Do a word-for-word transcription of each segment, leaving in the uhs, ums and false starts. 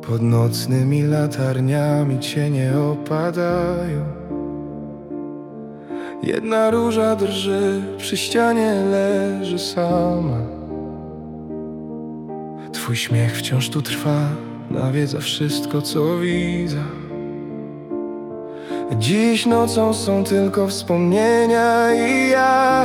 Pod nocnymi latarniami cienie opadają. Jedna róża drży, przy ścianie leży sama. Twój śmiech wciąż tu trwa, nawiedza wszystko, co widzę. Dziś nocą są tylko wspomnienia i ja.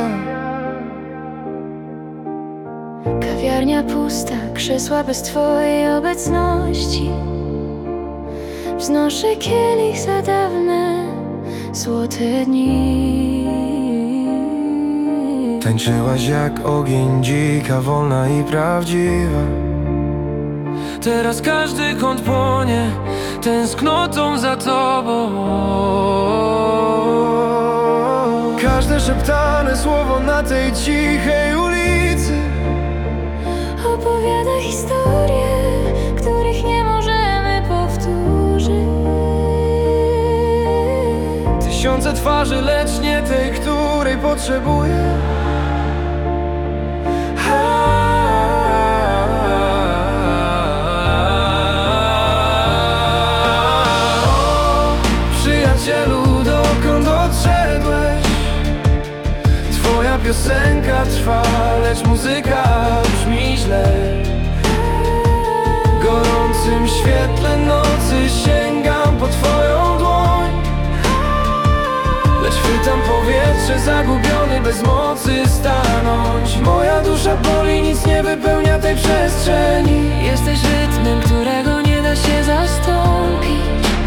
Kawiarnia pusta, krzesła bez twojej obecności. Wznoszę kielich za dawne, złote dni. Tańczyłaś jak ogień, dzika, wolna i prawdziwa. Teraz każdy kąt płonie tęsknotą za tobą. Każde szeptane słowo na tej cichej ulicy Opowiada historie, których nie możemy powtórzyć. Tysiące twarzy, lecz nie tej, której potrzebuję. Przyjacielu, dokąd odszedłeś? Twoja piosenka trwa, lecz muzyka brzmi źle. W gorącym świetle nocy sięgam po twoją dłoń, lecz chwytam powietrze, zagubiony, bez mocy stanąć. Moja dusza boli, nic nie wypełnia tej przestrzeni. Jesteś rytmem, którego nie da się zastąpić.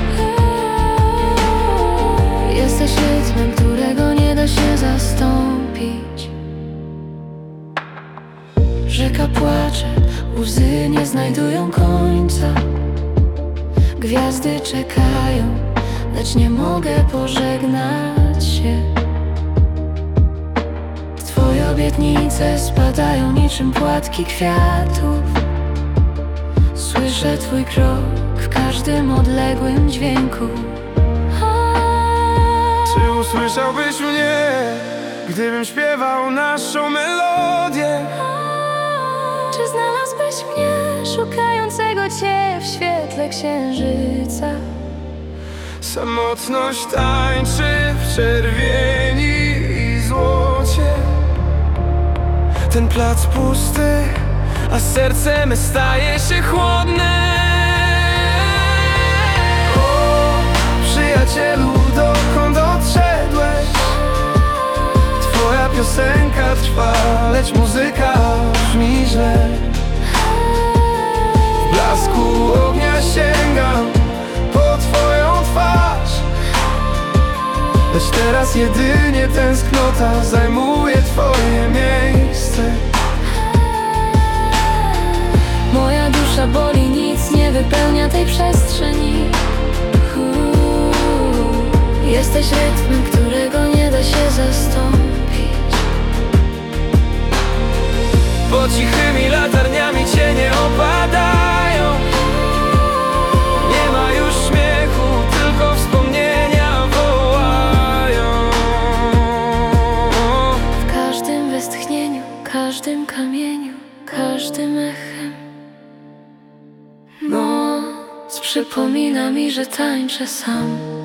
Jesteś rytmem, którego nie da się zastąpić. Rzeka płacze, łzy nie znajdują końca. Gwiazdy czekają, lecz nie mogę pożegnać się. Twoje obietnice spadają niczym płatki kwiatów. Słyszę twój krok w każdym odległym dźwięku. Czy usłyszałbyś mnie, gdybym śpiewał naszą melodię? Czy znalazłbyś mnie, szukającego cię w świetle księżyca? Samotność tańczy w czerwieni i złocie. Ten plac pusty, a serce me staje się chłodne. O, przyjacielu, dokąd odszedłeś? Twoja piosenka trwa, lecz muzyka brzmi źle. W blasku ognia sięgam po twoją twarz, lecz teraz jedynie tęsknota zajmuje twoje miejsce. Moja dusza boli, nic nie wypełnia tej przestrzeni. Uuu, jesteś rytmem, którego nie da się zastąpić. Pod cichymi latarniami cienie opadają. Nie ma już śmiechu, tylko wspomnienia wołają. W każdym westchnieniu, każdym kamieniu, każdym echem noc przypomina mi, że tańczę sam.